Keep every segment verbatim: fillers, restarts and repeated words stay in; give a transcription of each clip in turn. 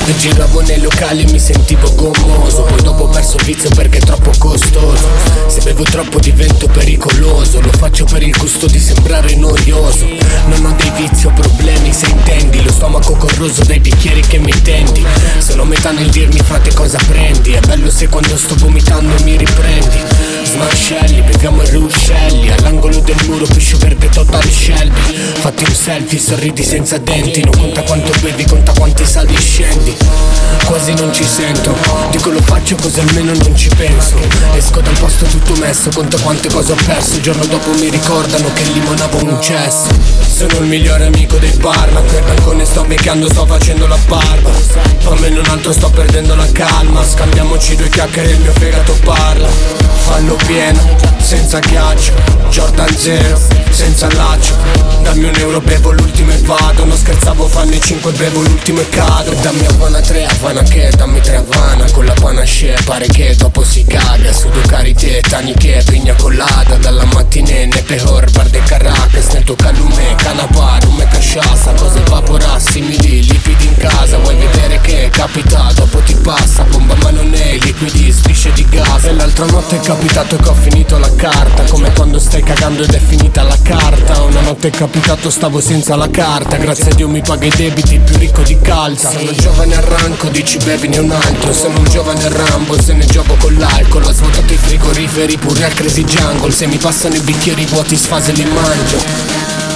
E giravo nei locali e mi sentivo gommoso. Poi dopo ho perso il vizio perché è troppo costoso. Se bevo troppo divento pericoloso. Lo faccio per il gusto di sembrare noioso. Non ho dei vizi o problemi, se intendi. Lo stomaco corroso dai bicchieri che mi tendi. Sono metà nel dirmi frate cosa prendi. È bello se quando sto vomitando mi riprendi. Smascelli, beviamo i ruscelli. All'angolo del muro pesce verde total Shelby. Fatti un selfie, sorridi senza denti. Non conta quanto bevi, conta quanti saldi scendi. Quasi non ci sento, dico lo faccio così almeno non ci penso. Esco dal posto tutto messo, conta quante cose ho perso. Il giorno dopo mi ricordano che limonavo un cesso. Sono il migliore amico dei bar, ma per balcone sto vecchiando, sto facendo la barba. Fammene un altro, sto perdendo la calma. Scambiamoci due chiacchiere, il mio fegato parla. Fallo pieno, senza ghiaccio. Jordan zero, senza laccio. Dammi un euro, bevo l'ultimo e vado. Non scherzavo, fanne cinque, bevo l'ultimo e cado. Dammi Havana tre, Havana che, dammi tre Havana. Con la panache, pare che dopo si caga. Sudo karité, taniche, pigna colada. Dalla mattina ne pehor, bar de Caracas. Nel tuo calume, canapa, rume casciasa. Cose vapora, simili, liquidi in casa. Vuoi vedere che capita, dopo ti passa. Bomba ma non è, liquidi, strisce di gas. E l'altra notte è capitato che ho finito la carta. Come quando stai cagando ed è finita la carta. Una notte è capitato stavo senza la carta. Grazie a Dio mi paga i debiti, il più ricco di Calta. Sono giovane arranco, dici bevine un altro. Sono un giovane Rambo, se ne gioco con l'alcol. Ho svuotato i frigoriferi pure al Crazy Jungle. Se mi passano i bicchieri vuoti sfase li mangio.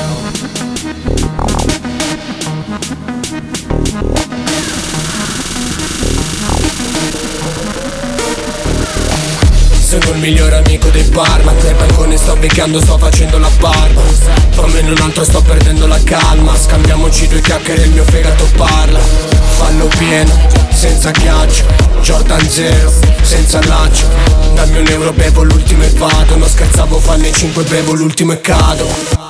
Sono il migliore amico dei bar, ma per balcone sto vecchiando, sto facendo la barba. Fammene un altro, sto perdendo la calma. Scambiamoci due chiacchiere, il mio fegato parla. Fallo pieno, senza ghiaccio. Jordan zero, senza laccio. Dammi un euro, bevo l'ultimo e vado. Non scherzavo, fanne cinque, bevo l'ultimo e cado.